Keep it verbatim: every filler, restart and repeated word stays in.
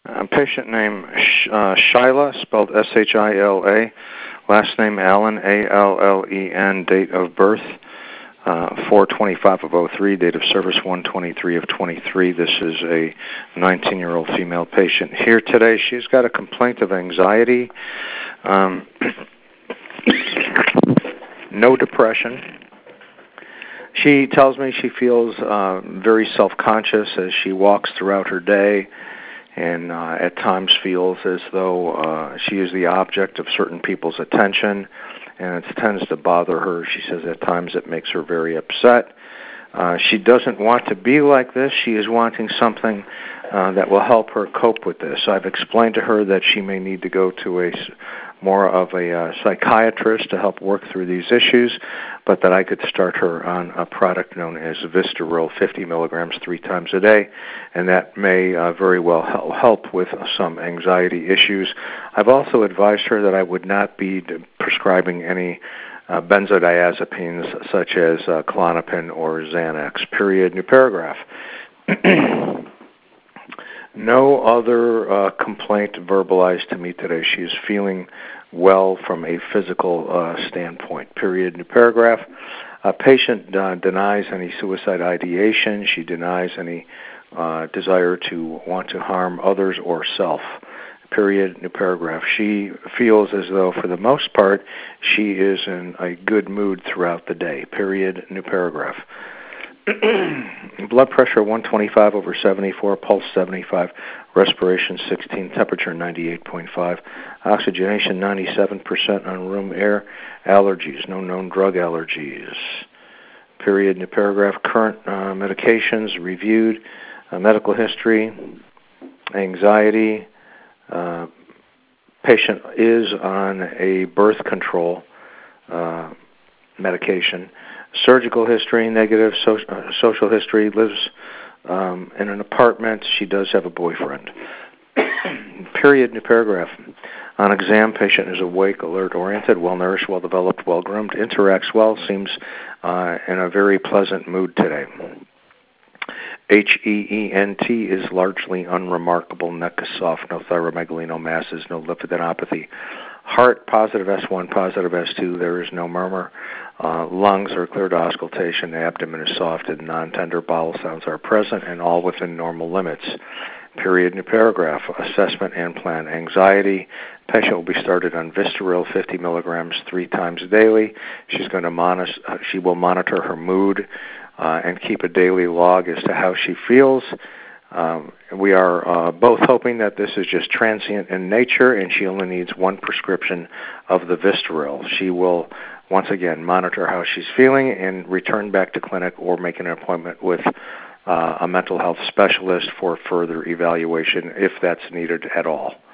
A patient named Sh- uh, Shyla, spelled S H I L A, last name Allen, A L L E N, date of birth uh, four twenty-five of oh three, date of service one twenty-three of twenty-three. This is a nineteen-year-old female patient here today. She's got a complaint of anxiety, um, no depression. She tells me she feels uh, very self-conscious as she walks throughout her day, and uh, at times feels as though uh, she is the object of certain people's attention, and it tends to bother her. She says at times it makes her very upset. Uh, she doesn't want to be like this. She is wanting something uh, that will help her cope with this. I've explained to her that she may need to go to a more of a uh, psychiatrist to help work through these issues, but that I could start her on a product known as Vistaril, fifty milligrams three times a day, and that may uh, very well help with some anxiety issues. I've also advised her that I would not be prescribing any uh, benzodiazepines such as uh, Klonopin or Xanax, period, new paragraph. No other uh, complaint verbalized to me today. She is feeling well from a physical uh, standpoint, period, new paragraph. A patient uh, denies any suicide ideation. She denies any uh, desire to want to harm others or self, period, new paragraph. She feels as though, for the most part, she is in a good mood throughout the day, period, new paragraph. Blood pressure one twenty-five over seventy-four, pulse seventy-five, respiration sixteen, temperature ninety-eight point five, oxygenation ninety-seven percent on room air, allergies, no known drug allergies. Period, new paragraph. Current uh, medications reviewed, uh, medical history, anxiety. Uh, patient is on a birth control uh, medication. Surgical history, negative. So, uh, social history, lives um, in an apartment. She does have a boyfriend. Period, new paragraph. On exam, patient is awake, alert, oriented, well-nourished, well-developed, well-groomed, interacts well, seems uh, in a very pleasant mood today. H E E N T is largely unremarkable. Neck is soft, no thyromegaly, no masses, no lymphadenopathy. Heart, positive S one, positive S two, there is no murmur. Uh, lungs are clear to auscultation, abdomen is soft, and non-tender bowel sounds are present, and all within normal limits. Period, new paragraph. Assessment and plan. Anxiety. Patient will be started on Vistaril, fifty milligrams, three times daily. She's going to monitor. Uh, she will monitor her mood uh, and keep a daily log as to how she feels. Um, we are uh, both hoping that this is just transient in nature, and she only needs one prescription of the Vistaril. She will, once again, monitor how she's feeling and return back to clinic or make an appointment with uh, a mental health specialist for further evaluation if that's needed at all.